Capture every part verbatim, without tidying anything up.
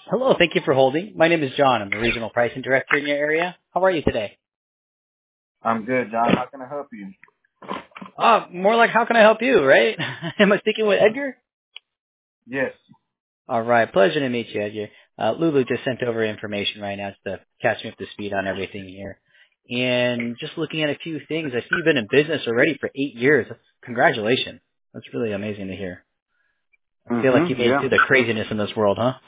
Hello, thank you for holding. My name is John. I'm the regional pricing director in your area. How are you today? I'm good, John. How can I help you? Uh, more like how can I help you, right? Am I speaking with Edgar? Yes. All right, pleasure to meet you, Edgar. Uh, Lulu just sent over information right now to catch me up to speed on everything here. And just looking at a few things, I see you've been in business already for eight years. Congratulations. That's really amazing to hear. I feel like you Mm-hmm. made it Yeah. through the craziness in this world, huh?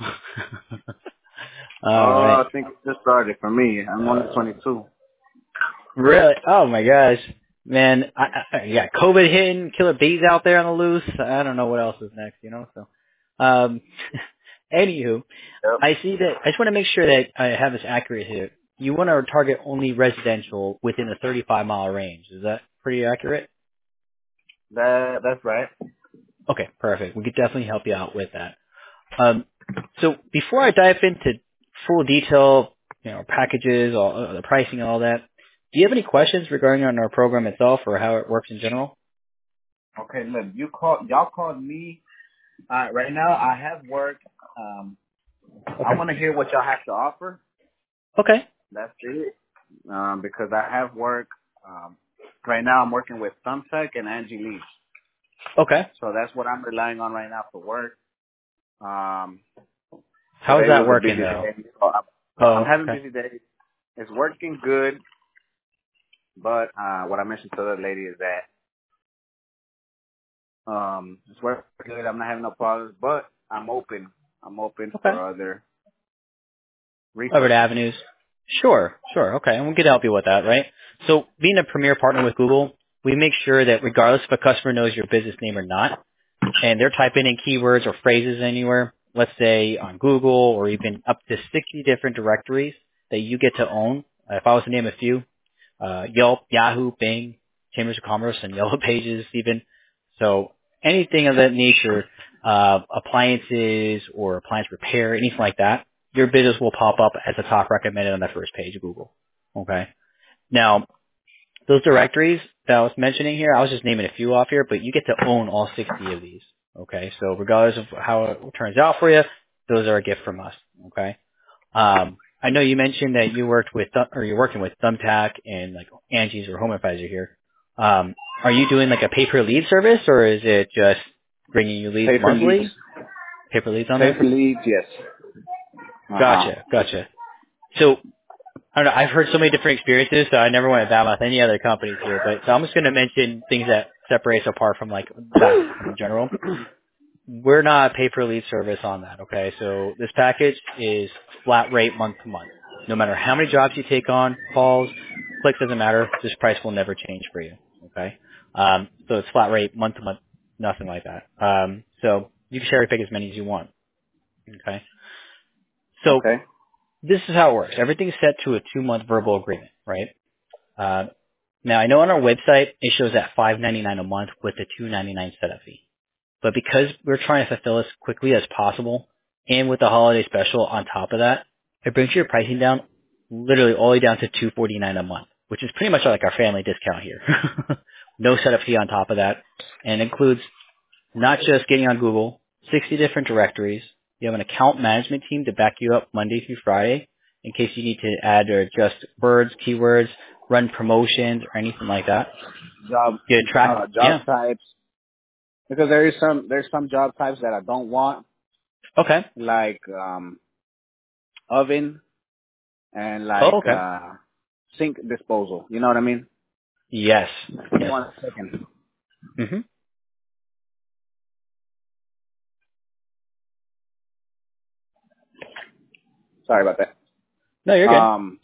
All Oh, right. I think it just started for me. I'm only twenty-two. Really? Oh my gosh, man! I, I, yeah, COVID hitting, killer bees out there on the loose. I don't know what else is next, you know. So, um, anywho, Yep. I see that. I just want to make sure that I have this accurate here. You want to target only residential within a thirty-five mile range. Is that pretty accurate? That that's right. Okay, perfect. We could definitely help you out with that. Um, so before I dive into full detail, you know, packages, all uh, the pricing, and all that, do you have any questions regarding on our program itself or how it works in general? Okay, look, you called y'all called me. Uh, right now, I have work. Um, I Okay. want to hear what y'all have to offer. Okay. That's it. Um, because I have work. Um, right now, I'm working with Thumbtack and Angie Lee. Okay. So that's what I'm relying on right now for work. Um, How's today that was a working busy though? day. So I'm, I'm Oh, having okay. busy days. It's working good. But uh, what I mentioned to the lady is that um, it's working good. I'm not having no problems, but I'm open. I'm open Okay. for other Other resources. avenues. Sure, sure. Okay, and we can help you with that, right? So being a premier partner with Google, we make sure that regardless if a customer knows your business name or not, and they're typing in keywords or phrases anywhere, let's say on Google or even up to sixty different directories that you get to own. Uh, If I was to name a few, uh, Yelp, Yahoo, Bing, Chambers of Commerce, and Yellow Pages even. So anything of that nature, uh, appliances or appliance repair, anything like that, your business will pop up as a top recommended on that first page of Google. Okay. Now, those directories that I was mentioning here, I was just naming a few off here, but you get to own all sixty of these. Okay. So regardless of how it turns out for you, those are a gift from us. Okay. Um, I know you mentioned that you worked with, Thumb- or you're working with Thumbtack and like Angie's or Home Advisor here. Um, are you doing like a pay per lead service, or is it just bringing you leads Pay for leads. monthly? Pay per leads on Pay there? for leads, yes. Uh-huh. Gotcha, gotcha. So I don't know. I've heard so many different experiences, so I never want to badmouth any other companies here. But so I'm just going to mention things that separate us apart from like that in general. We're not a pay per lead service on that, okay? So this package is flat rate month to month. No matter how many jobs you take on, calls, clicks, doesn't matter. This price will never change for you, okay? Um, so it's flat rate month to month, nothing like that. Um, so you can cherry pick as many as you want, okay? So Okay. this is how it works. Everything's set to a two month verbal agreement, right? Uh, now I know on our website it shows at five ninety-nine a month with a two ninety-nine setup fee. But because we're trying to fulfill as quickly as possible, and with the holiday special on top of that, it brings your pricing down literally all the way down to two forty-nine a month, which is pretty much like our family discount here. No setup fee on top of that, and includes not just getting on Google, sixty different directories. You have an account management team to back you up Monday through Friday in case you need to add or adjust words, keywords, run promotions, or anything like that. Job Get track, uh yeah. job types. Because there is some there's some job types that I don't want, Okay. like um oven and Oh, like okay. uh sink disposal. You know what I mean? Yes. Give me Yes. one second. hmm Sorry about that. No, you're good. Um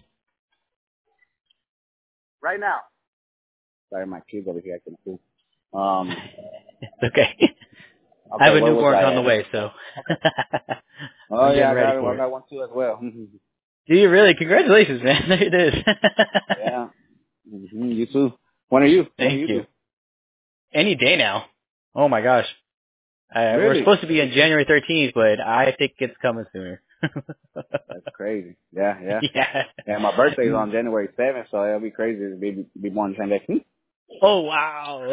right now. Sorry, my kids over here acting a fool. Um It's okay. I okay, have a where was newborn I on the at? way, so Oh I'm yeah, getting I ready got for I it. got one too as well. Do you really? Congratulations, man. There it is. Yeah. hmm You too. When are you? When are Thank you you. due? Any day now. Oh my gosh. Uh, we're Really? supposed to be on January thirteenth, but I think it's coming sooner. That's crazy. Yeah, yeah. Yeah. Yeah, my birthday's on January seventh, so it'll be crazy to be be born the same day. Oh wow.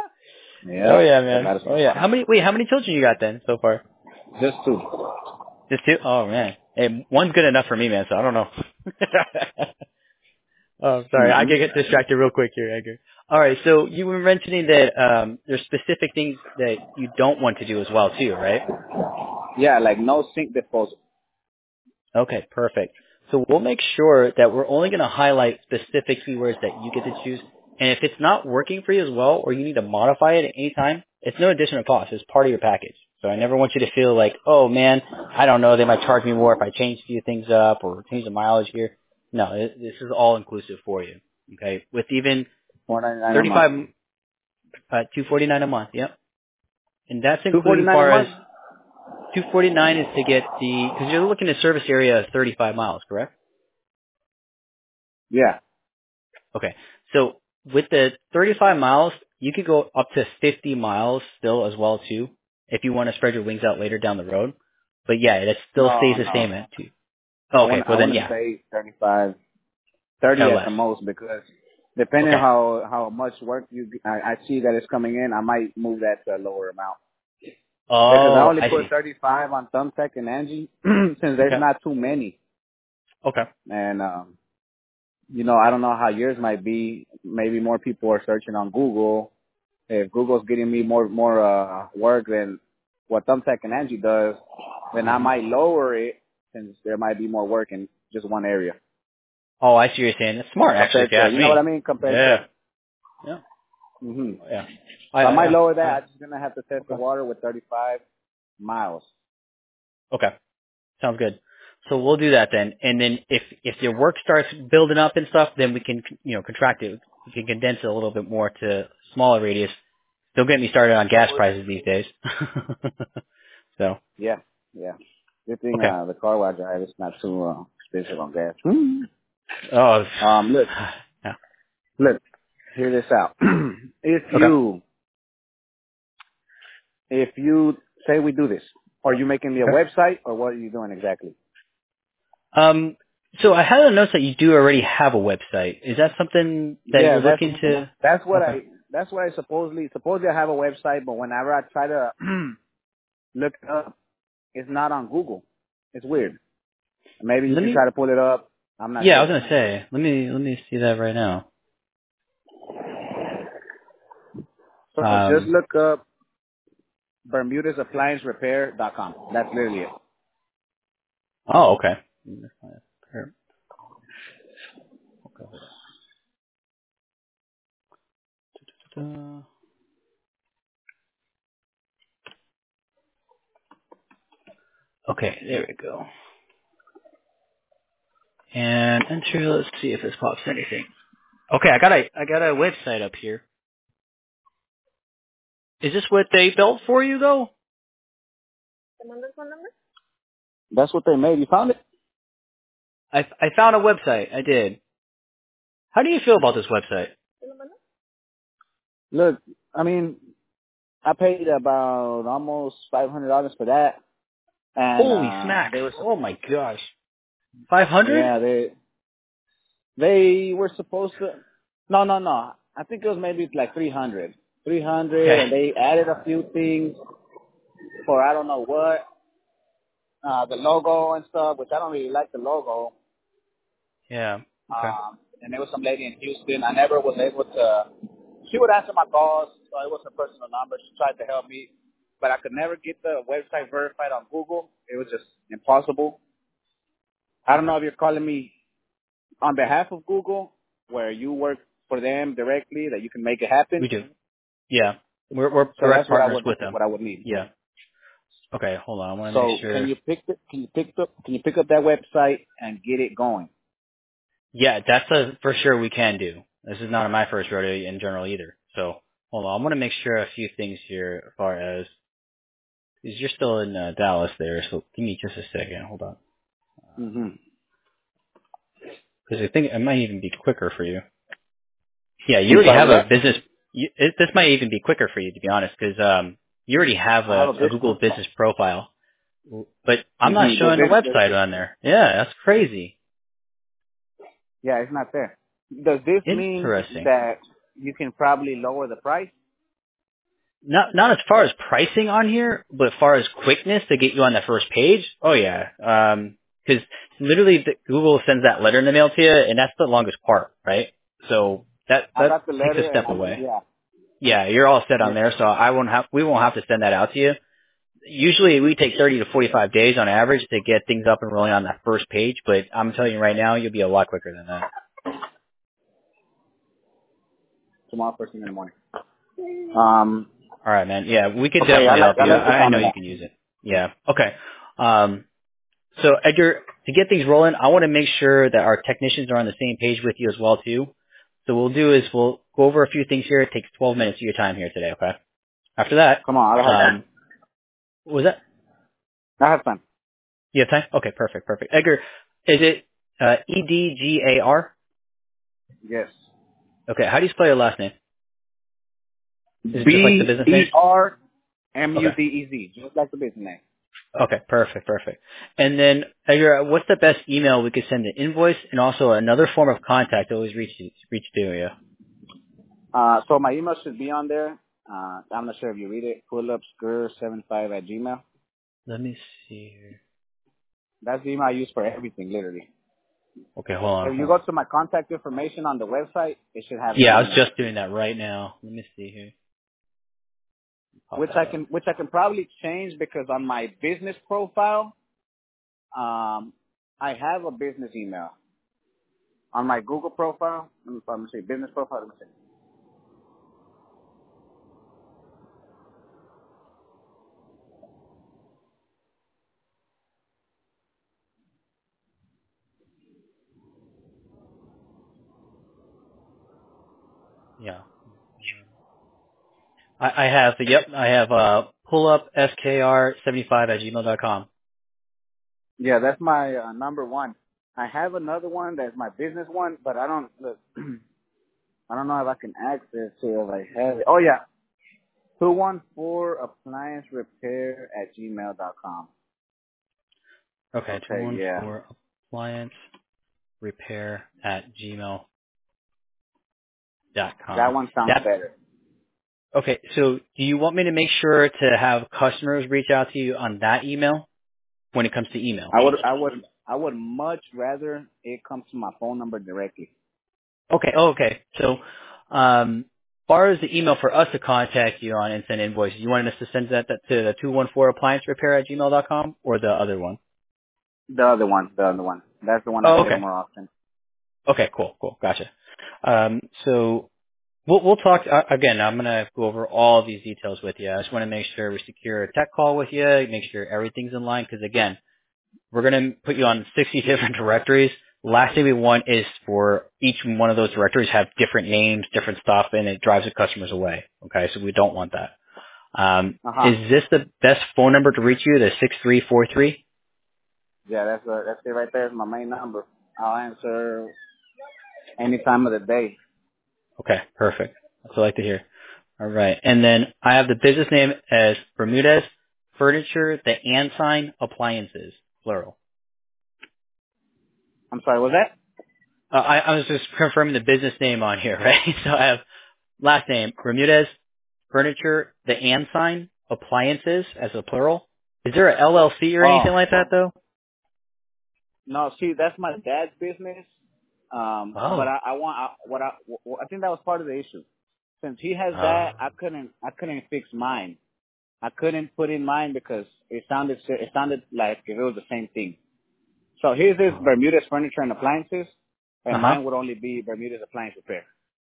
Oh Yeah, yeah, I man. got Oh yeah. it. How many? Wait, how many children you got then so far? Just two. Just two? Oh man, hey, one's good enough for me, man. So I don't know. Oh, sorry, I Mm-hmm. can get distracted real quick here, Edgar. All right, so you were mentioning that um, there's specific things that you don't want to do as well, too, right? Yeah, like no sink disposal. Okay, perfect. So we'll make sure that we're only going to highlight specific keywords that you get to choose. And if it's not working for you as well, or you need to modify it at any time, it's no additional cost. It's part of your package. So I never want you to feel like, oh man, I don't know, they might charge me more if I change a few things up or change the mileage here. No, it, this is all inclusive for you. Okay, with even Four ninety nine a month. thirty-five, uh, two forty-nine a month. Yep, and that's Two forty including nine a far as month. two forty-nine is to get the because you're looking at service area of thirty-five miles, correct? Yeah. Okay. So with the thirty-five miles, you could go up to fifty miles still as well too, if you want to spread your wings out later down the road. But yeah, it still stays No, the no. same at two. I Oh, okay. want I Well then, want to yeah, stay thirty five, thirty or at the less. most because depending on Okay. how how much work you I, I see that is coming in, I might move that to a lower amount. Because I Oh, only I put see. thirty-five on Thumbtack and Angie since there's Okay. not too many. Okay. And, um, you know, I don't know how yours might be. Maybe more people are searching on Google. If Google's getting me more, more, uh, work than what Thumbtack and Angie does, then I hmm might lower it since there might be more work in just one area Oh, I see what you're saying. It's smart, actually, if compared you to, ask you know what I me. mean? Compared to, Yeah. Yeah. hmm Yeah. I, so I I, might yeah. lower that. I, I'm just going to have to test the okay. water with thirty-five miles. Okay. Sounds good. So we'll do that then. And then if if your work starts building up and stuff, then we can you know contract it. We can condense it a little bit more to smaller radius. Don't get me started on gas prices these days. So Yeah, yeah. Good thing okay. uh, the car wash I have is not too uh, expensive on gas. Hmm. Oh Um, look, yeah. look, hear this out. if Okay. you, if you say we do this, are you making me a Okay. website or what are you doing exactly? Um. So I had a note that you do already have a website. Is that something that Yeah, you're that's looking to? that's what Okay. I that's what I supposedly supposedly I have a website, but whenever I try to look it up, it's not on Google. It's weird. Maybe you Let can me. try to pull it up. I'm not Yeah, I was sure. gonna say. Let me let me see that right now. So just Um. look up Bermuda's Appliance Repair dot com. That's literally it. Oh, okay. Okay. Hold on. Okay, there we go. And enter. Let's see if this pops anything. Okay, I got a I got a website up here. Is this what they built for you though? That's what they made. You found it? I I found a website. I did. How do you feel about this website? Look, I mean, I paid about almost five hundred dollars for that, and Holy uh smacks! they were, sup- Oh my gosh, five hundred? yeah, they they were supposed to. No, no, no. I think it was maybe like three hundred, three hundred, Okay. and they added a few things for I don't know what, uh the logo and stuff, which I don't really like the logo. Yeah. Okay. Um, and there was some lady in Houston. I never was able to. She would answer my calls, so it was a personal number. She tried to help me, but I could never get the website verified on Google. It was just impossible. I don't know if you're calling me on behalf of Google, where you work for them directly, that you can make it happen. We do. Yeah. We're we're So direct that's what I partners would with them. what I would need. Yeah. Okay. Hold on. I want to make So can sure. you pick the, can you pick up can you pick up that website and get it going? Yeah, that's a for sure we can do. This is not my first rodeo in general either. So hold on. I want to make sure a few things here as far as because you're still in uh, Dallas there. So give me just a second. Hold on. hmm Because I think it might even be quicker for you. Yeah, you I'm already sorry, have a what? business. You, it, this might even be quicker for you, to be honest, because um, you already have I have a, a a business. Google business profile. But I'm not hmm But showing the this, the, website on there. Yeah, that's crazy. yeah, it's not there. Does this mean Interesting. that you can probably lower the price? Not not as far as pricing on here, but as far as quickness to get you on that first page. Oh yeah, because literally the, Google sends that letter in the mail to you, and that's the longest part, right? So that I that got the takes a letter and step I away. yeah Yeah, you're all set on yeah. there, so I won't have we won't have to send that out to you. Usually we take thirty to forty-five days on average to get things up and rolling on that first page, but I'm telling you right now, you'll be a lot quicker than that. Tomorrow first thing in the morning. Um. All right, man. Yeah, we could Okay, I definitely like help I you. like the I I sound know of you that. can use it. Yeah. Okay. Um, so Edgar, to get things rolling, I want to make sure that our technicians are on the same page with you as well too. So what we'll do is we'll go over a few things here. It takes twelve minutes of your time here today. Okay. After that, Come on, I have time. um, what was that? I have time. You have time? Okay. Perfect. Perfect. Edgar, is it uh, E D G A R? Yes. Okay. How do you spell your last name? Is it just like the B business E name? R M U Okay. D E Z, just like the business name. Okay, perfect, perfect. And then, Edgar, what's the best email we could send an invoice and also another form of contact to always reach you, reach to you? Uh, so my email should be on there. Uh, I'm not sure if you read it. Pullupscur seventy five at Gmail. Let me see here. That's the email I use for everything, literally. Okay, hold on, If you hold on. go to my contact information on the website, it should have Yeah, my I was email, just doing that right now. Let me see here. Pop which that I up. can which I can probably change because on my business profile, um, I have a business email. On my Google profile, let me, let me see, business profile, let me see. Yeah. I, I have, yep, I have uh, pullup S K R seventy-five at gmail dot com. Yeah, that's my uh, number one. I have another one that's my business one, but I don't look. I don't know if I can access to it if I have it. Oh yeah, two one four appliance repair at gmail dot com. Okay, Okay, yeah, two one four appliance repair at gmail dot that com. one sounds That better. Okay, so do you want me to make sure to have customers reach out to you on that email when it comes to email? I would, I would, I would much rather it come to my phone number directly. Okay, oh, okay. So, um, as far as the email for us to contact you on and send invoices, you wanted us to send that, that to the two one four appliance repair at gmail dot com or the other one? The other one, the other one. That's the one I Oh, check okay. more often. Okay, cool, cool. Gotcha. Um, so we'll, we'll talk, uh, again, I'm going to go over all of these details with you. I just want to make sure we secure a tech call with you, make sure everything's in line, because again, we're going to put you on sixty different directories. Last thing we want is for each one of those directories have different names, different stuff, and it drives the customers away. Okay, so we don't want that. Um, Uh huh. is this the best phone number to reach you, the six three four three? Yeah, that's uh, that's it right there. Is my main number. I'll answer any time of the day. Okay, perfect. That's what I like to hear. All right. And then I have the business name as Bermudez Furniture, the and sign appliances, plural. I'm sorry. Was that? Uh, I, I was just confirming the business name on here, right? So I have last name, Bermudez Furniture, the and sign, appliances as a plural. Is there a L L C or Oh anything like that though? no, see, that's my dad's business. Um, but Oh. I, I want I, what I what, I think that was part of the issue. Since he has Oh. that, I couldn't I couldn't fix mine. I couldn't put in mine because it sounded it sounded like if it was the same thing. So his is Uh Bermuda's Furniture and Appliances, and huh. mine would only be Bermuda's Appliance Repair.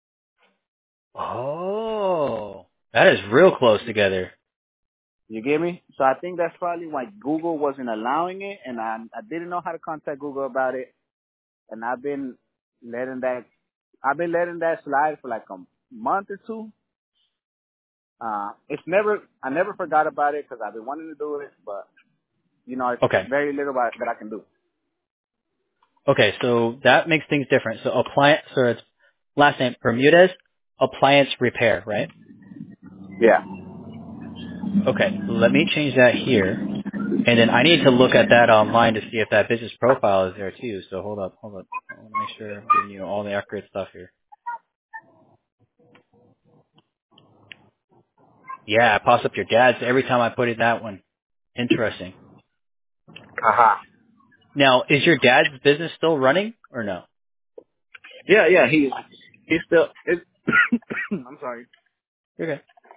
Oh. That is real close together. You get me? So I think that's probably why Google wasn't allowing it, and I I didn't know how to contact Google about it, and I've been letting that I've been letting that slide for like a month or two. Uh, it's never I never forgot about it because I've been wanting to do it, but you know it's Okay. very little about, that I can do. Okay, so that makes things different. So appliance, so it's last name Bermudez Appliance Repair, right? Yeah. Okay, let me change that here. And then I need to look at that online to see if that business profile is there too. So hold up, hold up. I want to make sure I'm giving you all the accurate stuff here. Yeah, it pops up your dad's every time I put in that one. Interesting. Aha. Now, is your dad's business still running or no? Yeah, yeah. He he's still. It's, I'm sorry. Okay.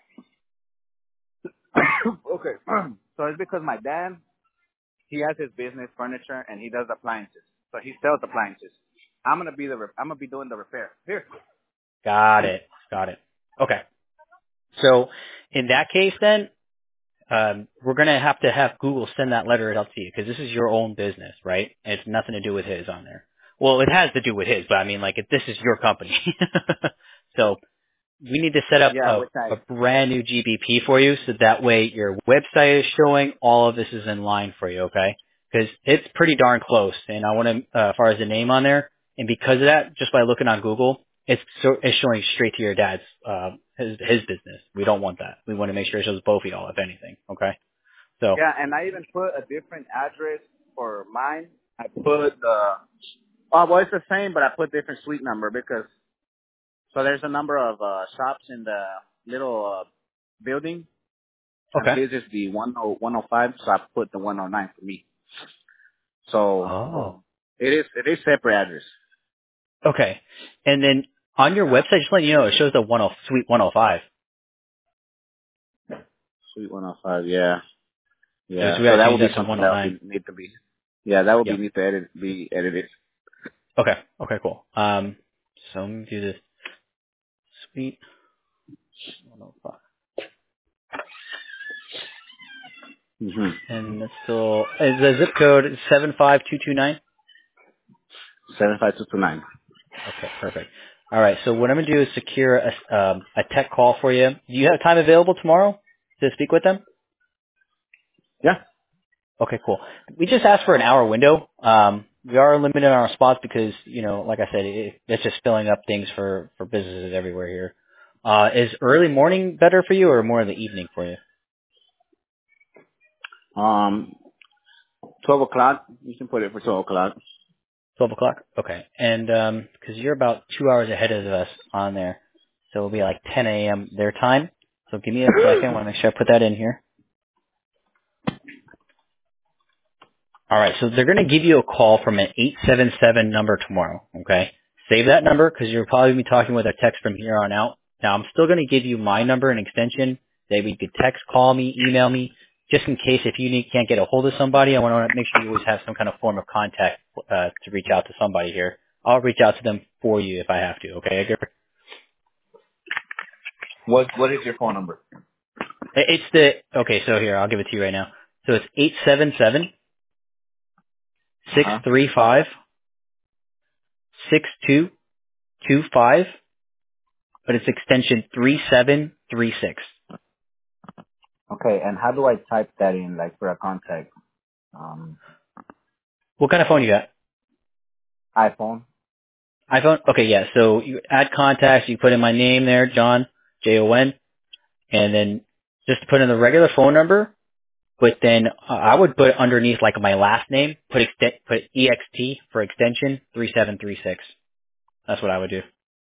Okay. So it's because my dad, he has his business furniture and he does appliances. So he sells appliances. I'm gonna be the re- I'm gonna be doing the repair. Here. Got it. Got it. Okay. So in that case then, um, we're going to have to have Google send that letter out to you because this is your own business, right? And it's nothing to do with his on there. Well, it has to do with his, but I mean, like, if this is your company. So we need to set up Yeah, a, which I a brand new G B P for you so that way your website is showing all of this is in line for you, okay? Because it's pretty darn close, and I want to, uh, as far as the name on there, and because of that, just by looking on Google, it's so, it's showing straight to your dad's, uh, his, his business. We don't want that. We want to make sure it shows both of y'all, if anything, okay? So, yeah, and I even put a different address for mine. I put the oh well, it's the same, but I put different suite number because so there's a number of uh shops in the little uh building, and okay. his is the one oh one oh five, so I put the one oh nine for me. So Oh. it is it is separate address. Okay. And then on your website, just letting you know, it shows the one oh, suite one oh five. Suite one oh five, yeah, So yeah. we So got to that change would be that to something that would one oh nine. be, need to be, yeah, that would be Yep. need to edit be edited. Okay. Okay, cool. Um, so let me do this suite one oh five. Mm-hmm. And it's still, is the zip code seven five two two nine? Seven five two two nine. Okay, perfect. All right, so what I'm going to do is secure a, um, a tech call for you. Do you have time available tomorrow to speak with them? Yeah. Okay, cool. We just asked for an hour window. Um, we are limited on our spots because, you know, like I said, it, it's just filling up things for, for businesses everywhere here. Uh, is early morning better for you or more in the evening for you? Um, twelve o'clock. You can put it for twelve o'clock. twelve o'clock? Okay. And um 'cause you're about two hours ahead of us on there. So it'll be like ten a.m. their time. So give me a second. I want to make sure I put that in here. All right. So they're going to give you a call from an eight seven seven number tomorrow. Okay. Save that number because you'll probably be talking with a text from here on out. Now I'm still going to give you my number and extension. That you could text, call me, email me, just in case if you need, can't get a hold of somebody. I want to make sure you always have some kind of form of contact uh, to reach out to somebody here. I'll reach out to them for you if I have to. Okay, Edgar? What What is your phone number? It's the okay. So here, I'll give it to you right now. So it's eight seven seven Uh six huh. three five six two two five, but it's extension three seven three six. Okay, and how do I type that in, like for a contact? Um, What kind of phone you got? iPhone. iPhone. Okay, yeah. So you add contacts. You put in my name there, John J O N, and then just put in the regular phone number. But then uh, I would put underneath like my last name, put ext- put E X T for extension three seven three six. That's what I would do.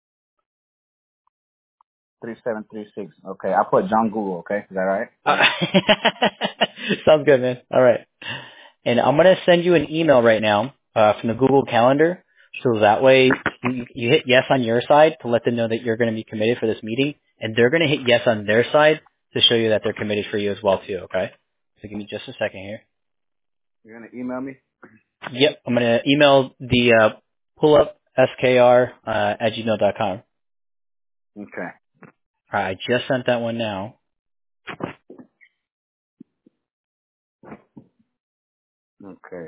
Three seven three six. Okay, I put John Google. Okay, is that right? Uh, sounds good, man. All right. And I'm going to send you an email right now uh, from the Google Calendar. So that way you, you hit yes on your side to let them know that you're going to be committed for this meeting. And they're going to hit yes on their side to show you that they're committed for you as well, too, okay? So give me just a second here. You're gonna email me. Yep. I'm going to email the uh, pull-up S K R uh, at gmail dot com. Okay. All right. I just sent that one now. Okay.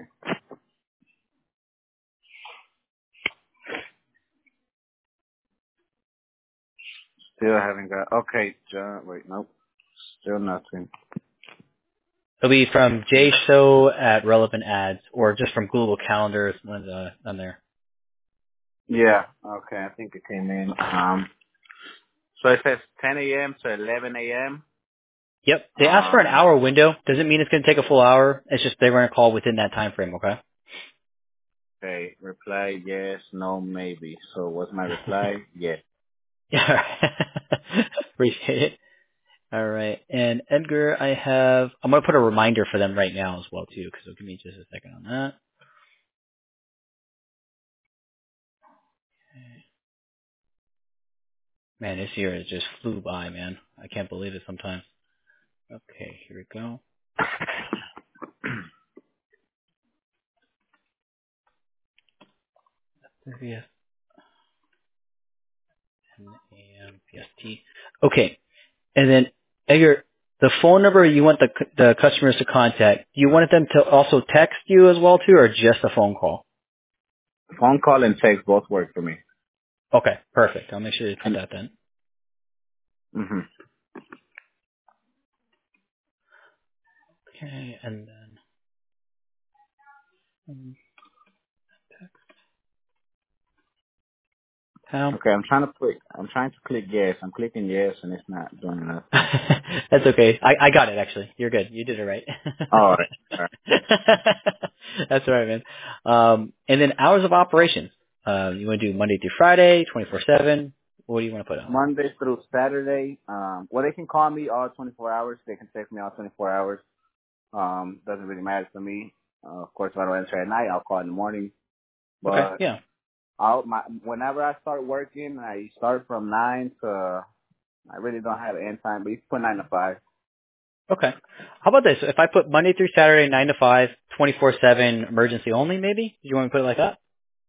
Still haven't got. Okay, John. Wait, nope. Still nothing. It'll be from jshow at relevant ads or just from Google Calendar. It's one of the, on there. Yeah. Okay, I think it came in. Um. So it says ten a.m. to eleven a.m. Yep. They asked for an Um. hour window. Doesn't mean it's going to take a full hour. It's just they're going to call within that time frame, okay? Okay. Reply yes, no, maybe. So what's my reply? Yes. Yeah. Appreciate it. All right. And Edgar, I have, I'm going to put a reminder for them right now as well, too, because it'll give me just a second on that. Man, this year has just flew by, man. I can't believe it sometimes. Okay, here we go. Yes, ten a m P S T. Okay, and then Edgar, the phone number you want the the customers to contact, do you want them to also text you as well, too, or just a phone call? Phone call and text both work for me. Okay, perfect. I'll make sure to put And that then. hmm Okay, and then um, Tom. okay, I'm trying to click. I'm trying to click yes. I'm clicking yes, and it's not doing nothing. That's okay. I, I got it, actually. You're good. You did it right. All right. All right. That's all right, man. Um, and then hours of operations. Uh, you want to do Monday through Friday, twenty-four seven? What do you want to put on? Monday through Saturday. Um, well, they can call me all twenty-four hours. They can text me all twenty-four hours. Um, doesn't really matter to me. Uh, of course, if I don't answer at night, I'll call in the morning. Okay, But yeah. I'll, my, whenever I start working, I start from nine to. I really don't have an end time, but you can put nine to five. Okay. How about this? If I put Monday through Saturday, nine to five, twenty-four seven, emergency only, maybe? Do you want me to put it like that?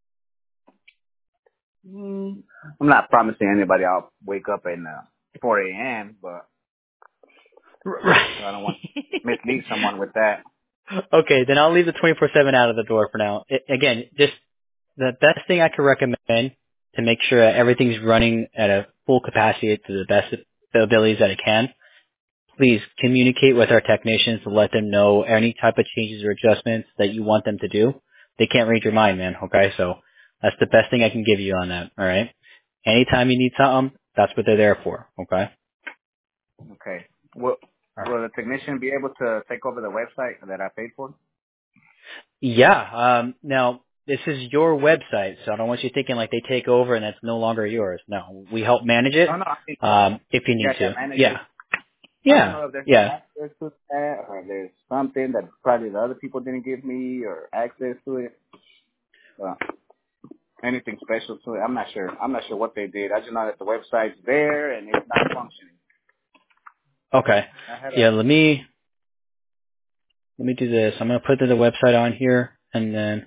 Mm, I'm not promising anybody I'll wake up at uh, four a.m., but Right. I don't want to mislead someone with that. Okay, then I'll leave the twenty-four seven out of the door for now. I again, just the best thing I can recommend to make sure that everything's running at a full capacity to the best of the abilities that it can, please communicate with our technicians to let them know any type of changes or adjustments that you want them to do. They can't read your mind, man, okay? So that's the best thing I can give you on that, all right? Anytime you need something, that's what they're there for, okay? Okay. Will, All right. will the technician be able to take over the website that I paid for? Yeah, um, now, this is your website, so I don't want you thinking like they take over and that's no longer yours. No, we help manage it, No, no. I mean, um, if you yeah, need yeah, to. managers. Yeah. I don't Yeah. know if there's Yeah. access to that or there's something that probably the other people didn't give me or access to it. Uh, anything special to it. I'm not sure. I'm not sure what they did. I just know that the website's there and it's not functioning. Okay. I had a, Yeah, let me, let me do this. I'm going to put the website on here and then,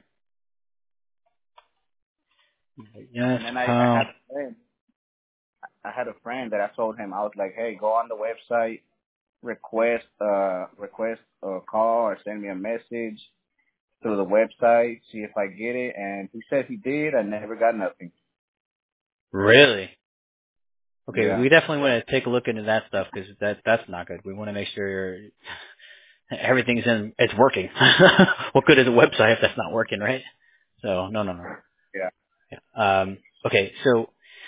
yes, and then I, I how, had a friend. I had a friend that I told him, I was like, hey, go on the website, request, uh, request a call or send me a message through the website, see if I get it. And he said he did. I never got nothing. really? Okay, Yeah. we definitely want to take a look into that stuff because that, that's not good. We want to make sure everything's in, it's working. What good is a website if that's not working, right? So, no, no, no. Yeah. Yeah. Um, okay, so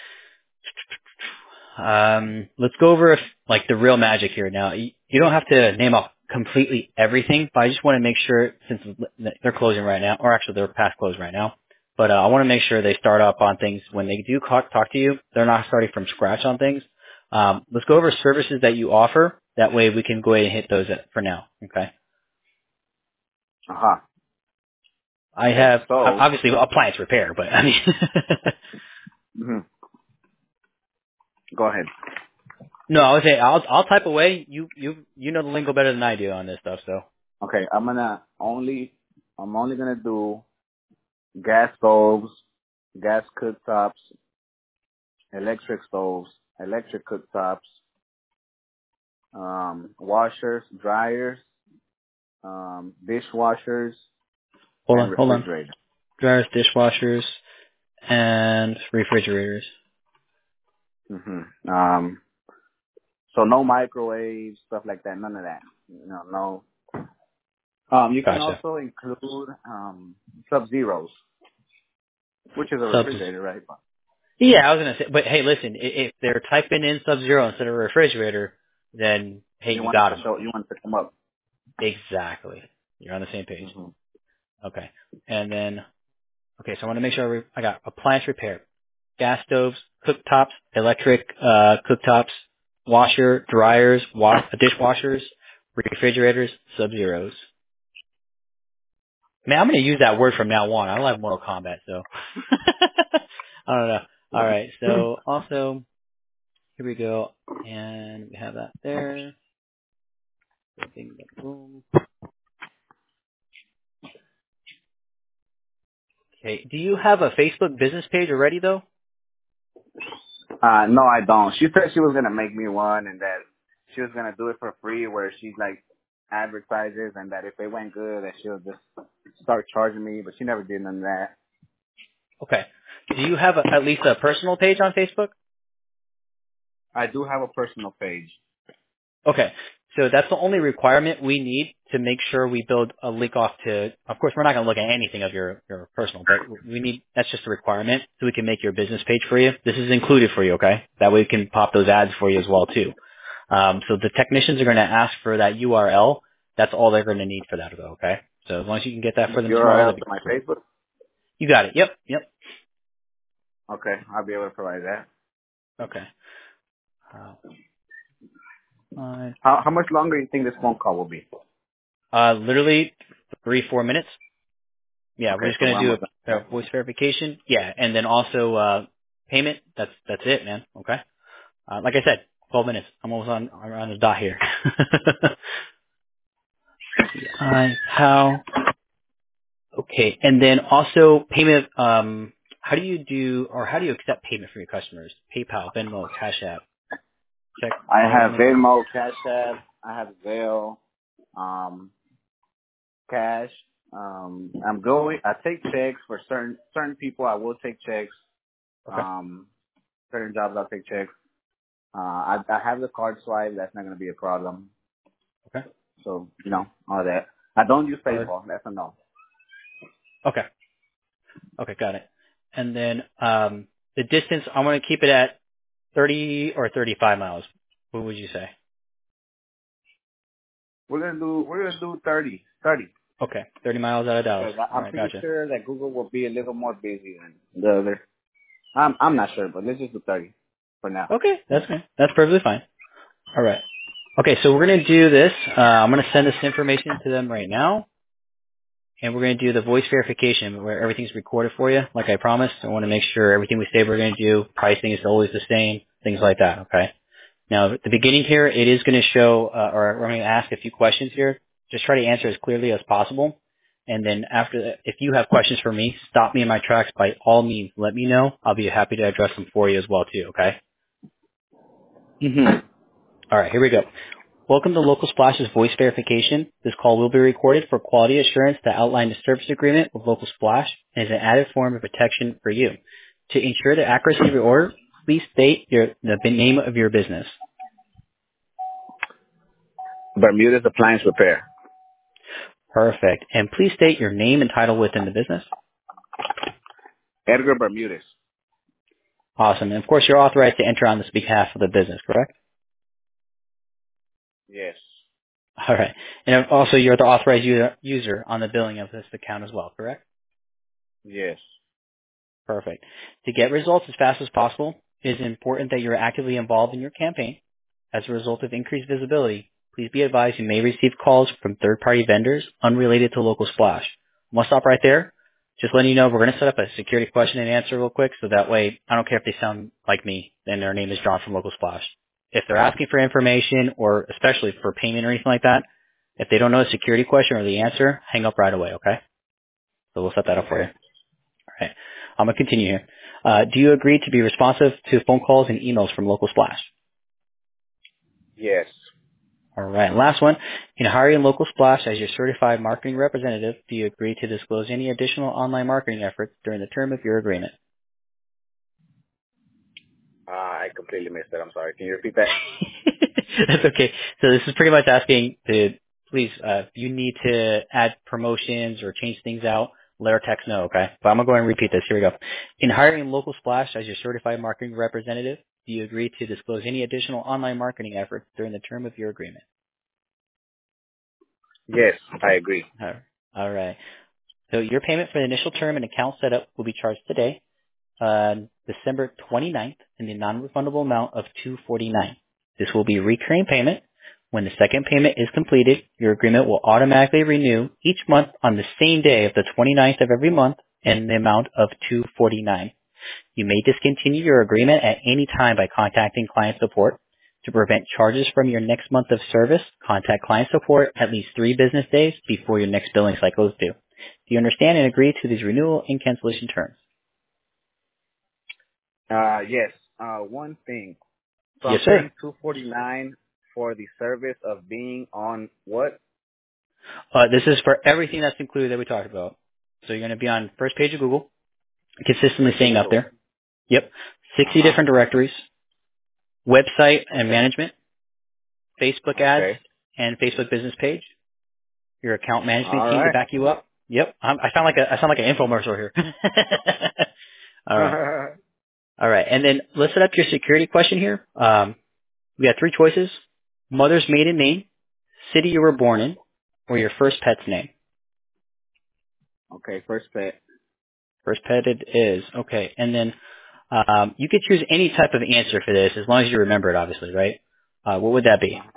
Um, let's go over like the real magic here. Now, you, you don't have to name off completely everything, but I just want to make sure since they're closing right now, or actually they're past close right now, but uh, I want to make sure they start up on things when they do talk, talk to you. They're not starting from scratch on things. Um, let's go over services that you offer. That way we can go ahead and hit those at, for now. Okay. Uh-huh. I Okay. have So, obviously appliance repair, but I mean. hmm go ahead. No, I would say I'll I'll type away. You you you know the lingo better than I do on this stuff, so. Okay. I'm going to only, I'm only going to do gas stoves, gas cooktops, electric stoves, electric cooktops, um, washers, dryers, um, dishwashers, Hold and on, hold on. refrigerators. Dryers, dishwashers, and refrigerators. hmm Um, so no microwaves, stuff like that. None of that. You know, no. Um, you can Gotcha. also include um, sub-zeros, which is a Subs. refrigerator, right? Yeah, I was gonna say, but hey, listen, i- if they're typing in Sub-Zero instead of refrigerator, then hey, You you want got to them. show, you want to pick them up. Exactly. You're on the same page. hmm Okay. And then, okay, so I want to make sure we, I got appliance repair, gas stoves, cooktops, electric uh, cooktops. washer, dryers, wa- dishwashers, refrigerators, Sub-Zeros. Man, I'm going to use that word from now on. I like Mortal Kombat, so. I don't know. All right. So also, here we go. And we have that there. Bing, bing, boom. Okay. Do you have a Facebook business page already, though? Uh, no, I don't. She said she was gonna make me one, and that she was gonna do it for free, where she like advertises, and that if it went good, that she'll just start charging me. But she never did none of that. Okay. Do you have a, at least a personal page on Facebook? I do have a personal page. Okay. So that's the only requirement we need to make sure we build a link off to, of course, we're not going to look at anything of your, your personal, but we need, that's just a requirement so we can make your business page for you. This is included for you, okay? That way we can pop those ads for you as well, too. Um, so the technicians are going to ask for that U R L. That's all they're going to need for that, though, okay? So as long as you can get that for them tomorrow, U R L that'd be to my great. Facebook. You got it. Yep, yep. Okay, I'll be able to provide that. Okay. Uh, fine. How how much longer do you think this phone call will be? Uh, literally three, four minutes. Yeah, we're Okay, just so gonna we're do almost done. a, a voice verification. Yeah, and then also uh payment. That's that's it, man. Okay. Uh, like I said, twelve minutes. I'm almost on I'm on the dot here. I how okay, and then also payment. Um, how do you do or how do you accept payment from your customers? PayPal, Venmo, Cash App, check, I wire have payment. Venmo, Cash App. I have Zelle, um, cash. Um, I'm going. I take checks for certain certain people. I will take checks. Okay. Um, certain jobs I'll take checks. Uh, I, I have the card swipe. That's not going to be a problem. Okay. So, you know, all that. I don't use Card. PayPal. That's a no. Okay. Okay, got it. And then um, the distance, I want to keep it at thirty or thirty-five miles. What would you say? We're going to do, we're going to do thirty, thirty. Okay, thirty miles out of Dallas. Because All I'm right, pretty gotcha. sure that Google will be a little more busy than the other. I'm, I'm not sure, but let's just do thirty for now. Okay, that's fine. That's perfectly fine. All right. Okay, so we're going to do this. Uh, I'm going to send this information to them right now, and we're going to do the voice verification where everything's recorded for you, like I promised. I want to make sure everything we say we're going to do, pricing is always the same, things like that, okay? Now, at the beginning here, it is going to show, uh, or we're going to ask a few questions here. Just try to answer as clearly as possible. And then after that, if you have questions for me, stop me in my tracks by all means. Let me know. I'll be happy to address them for you as well, too, okay? Mm-hmm. All right, here we go. Welcome to Local Splash's voice verification. This call will be recorded for quality assurance to outline the service agreement with Local Splash and is an added form of protection for you. To ensure the accuracy of your order, please state your, the name of your business. Bermuda's Appliance Repair. Perfect. And please state your name and title within the business. Edgar Bermudez. Awesome. And of course, you're authorized to enter on this behalf of the business, correct? Yes. All right. And also, you're the authorized user, user on the billing of this account as well, correct? Yes. Perfect. To get results as fast as possible, it is important that you're actively involved in your campaign. As a result of increased visibility, please be advised you may receive calls from third-party vendors unrelated to Local Splash. I'm going to stop right there. Just letting you know, we're going to set up a security question and answer real quick, so that way, I don't care if they sound like me and their name is John from Local Splash. If they're asking for information, or especially for payment or anything like that, if they don't know the security question or the answer, hang up right away, okay? So we'll set that up for you. Okay. All right. I'm going to continue here. Uh, do you agree to be responsive to phone calls and emails from Local Splash? Yes. All right. Last one. In hiring Local Splash as your certified marketing representative, do you agree to disclose any additional online marketing efforts during the term of your agreement? Uh, I completely missed that. I'm sorry. Can you repeat that? That's okay. So this is pretty much asking to please, uh, if you need to add promotions or change things out, let our text know, okay? But I'm going to go ahead and repeat this. Here we go. In hiring Local Splash as your certified marketing representative, do you agree to disclose any additional online marketing efforts during the term of your agreement? Yes, I agree. All right. All right. So your payment for the initial term and account setup will be charged today, uh, December twenty-ninth, in the non-refundable amount of two hundred forty-nine dollars. This will be a recurring payment. When the second payment is completed, your agreement will automatically renew each month on the same day of the twenty-ninth of every month in the amount of two hundred forty-nine dollars. You may discontinue your agreement at any time by contacting client support. To prevent charges from your next month of service, contact client support at least three business days before your next billing cycle is due. Do you understand and agree to these renewal and cancellation terms? Uh, yes. Uh, one thing. So Yes, I'm sir. paying two forty-nine for the service of being on what? Uh, this is for everything that's included that we talked about. So you're going to be on first page of Google, consistently First page staying of up Google. there. Yep. Uh sixty huh. different directories, website and Okay. management, Facebook ads, Okay. and Facebook business page. Your account management All team to right. back you up. Yep. I'm, I sound like a I sound like an infomercial here. All right. All right. And then let's set up your security question here. Um, we got three choices: mother's maiden name, city you were born in, or your first pet's name. Okay. First pet. First pet it is. Okay. And then um, you could choose any type of answer for this as long as you remember it, obviously, right? Uh, what would that be? Uh,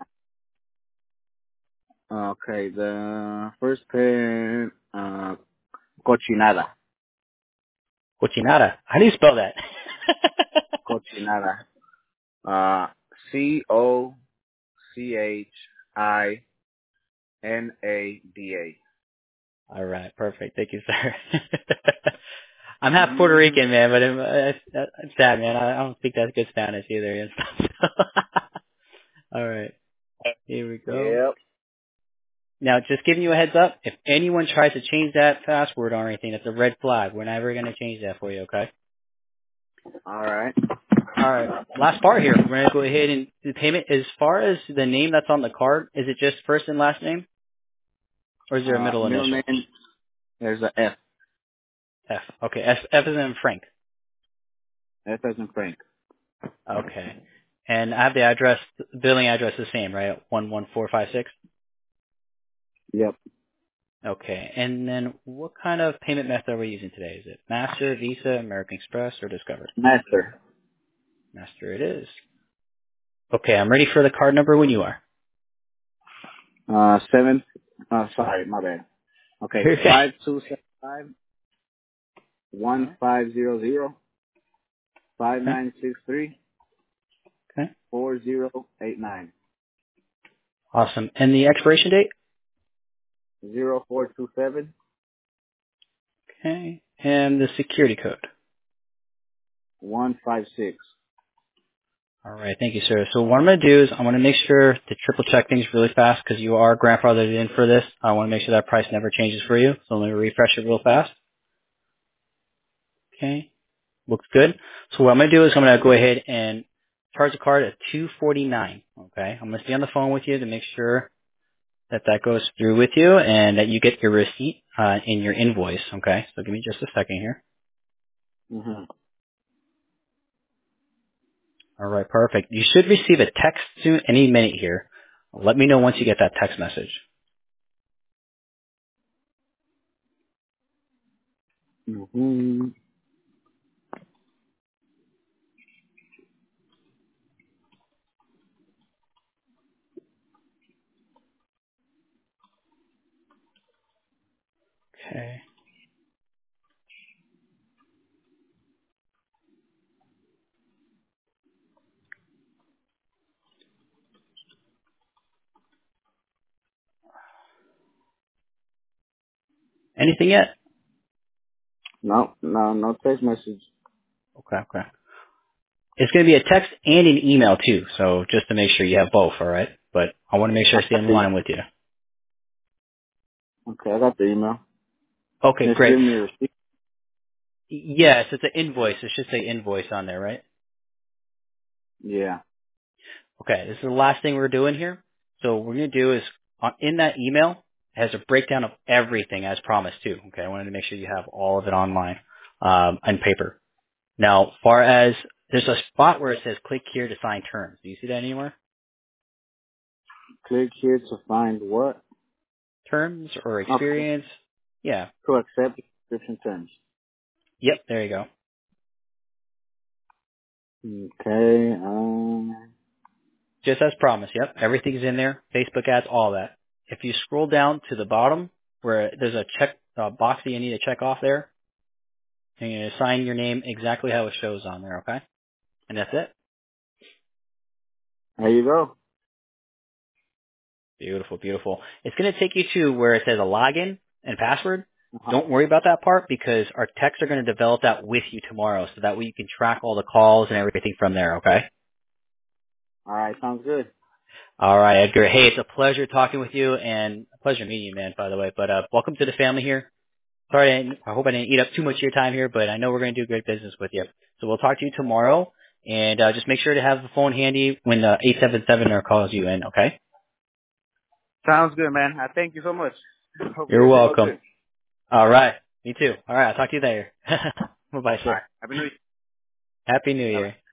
okay. The first pet. Uh, cochinada. Cochinada. How do you spell that? Cochinada. Uh, C O C H I N A D A. All right. Perfect. Thank you, sir. I'm half Puerto Mm-hmm. Rican, man, but I'm, it's, it's sad, man. I, I don't speak that good Spanish either. And stuff. All right. Here we go. Yep. Now, just giving you a heads up, if anyone tries to change that password or anything, it's a red flag. We're never going to change that for you, okay? All right. All right. Last part here. We're going to go ahead and do payment. As far as the name that's on the card, is it just first and last name? Or is there a Uh, middle middle initial? name. There's a F. F. Okay. F, F is in Frank. F as in Frank. Okay. And I have the address, billing address the same, right? one one four five six? Yep. Okay. And then what kind of payment method are we using today? Is it Master, Visa, American Express, or Discover? Master. Master it is. Okay, I'm ready for the card number when you are. Uh, seven. Uh, sorry, my bad. Okay, Okay. five two seven five one Uh-huh. five zero zero five Okay. nine six three Okay. four zero eight nine Awesome. And the expiration date? zero four two seven Okay. And the security code. one five six. All right. Thank you, sir. So what I'm going to do is I'm going to make sure to triple check things really fast because you are grandfathered in for this. I want to make sure that price never changes for you. So let me refresh it real fast. Okay. Looks good. So what I'm going to do is I'm going to go ahead and charge the card at two forty-nine. Okay. I'm going to stay on the phone with you to make sure that that goes through with you and that you get your receipt uh, in your invoice. Okay. So give me just a second here. Mm-hmm. All right. Perfect. You should receive a text soon, any minute here. Let me know once you get that text message. Mm-hmm. Okay. Anything yet? No, no, no text message. Okay. Okay. It's going to be a text and an email too. So just to make sure you have both. All right. But I want to make sure I I stay got on the the, line with you. okay, I got the email. Okay. It's Great. giving me a receipt. Yes, it's an invoice. It should say invoice on there, right? Yeah. Okay, this is the last thing we're doing here. So what we're going to do is, on, in that email, it has a breakdown of everything as promised too. Okay, I wanted to make sure you have all of it online, um, on paper. Now, far as, there's a spot where it says click here to sign terms. Do you see that anywhere? Click here to find what? Terms or Okay. experience? Yeah. To accept subscription terms. Yep, there you go. Okay. Um. Just as promised. Yep. Everything's in there. Facebook ads, all that. If you scroll down to the bottom where there's a check uh, box that you need to check off there, and you sign your name exactly how it shows on there, okay? And that's it. There you go. Beautiful, beautiful. It's going to take you to where it says a login and password. Uh-huh. Don't worry about that part because our techs are going to develop that with you tomorrow so that way you can track all the calls and everything from there, okay? All right, sounds good. All right, Edgar. Hey, it's a pleasure talking with you and a pleasure meeting you, man, by the way. But uh, welcome to the family here. Sorry, I, didn't, I hope I didn't eat up too much of your time here, but I know we're going to do great business with you. So we'll talk to you tomorrow, and uh, just make sure to have the phone handy when the eight seven seven er calls you in, okay? Sounds good, man. I thank you so much. Hope You're you're doing well welcome. too. All right. Me too. All right. I'll talk to you later. Bye-bye, All right. sir. Happy New Year. Happy New Bye. Year.